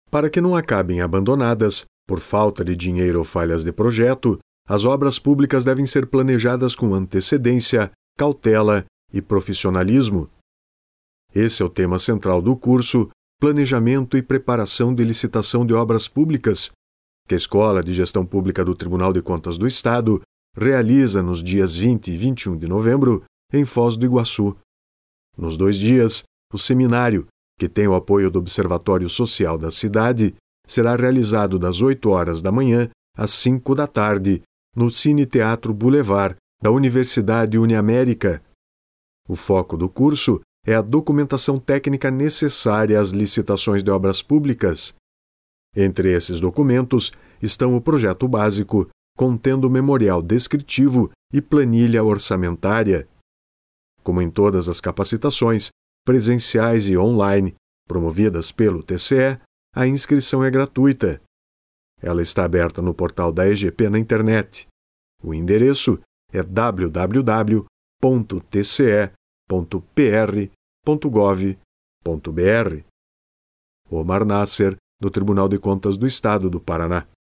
Para que não acabem abandonadas, por falta de dinheiro ou falhas de projeto, as obras públicas devem ser planejadas com antecedência, cautela e profissionalismo. Esse é o tema central do curso Planejamento e Preparação de Licitação de Obras Públicas, que a Escola de Gestão Pública do Tribunal de Contas do Estado realiza nos dias 20 e 21 de novembro em Foz do Iguaçu. Nos 2 dias, o seminário, que tem o apoio do Observatório Social da cidade, será realizado das 8 horas da manhã às 5 da tarde, no Cine Teatro Boulevard da Universidade Uniamérica. O foco do curso é a documentação técnica necessária às licitações de obras públicas. Entre esses documentos estão o projeto básico, contendo memorial descritivo e planilha orçamentária. Como em todas as capacitações, presenciais e online, promovidas pelo TCE, a inscrição é gratuita. Ela está aberta no portal da EGP na internet. O endereço é www.tce.pr.gov.br. Omar Nasser, do Tribunal de Contas do Estado do Paraná.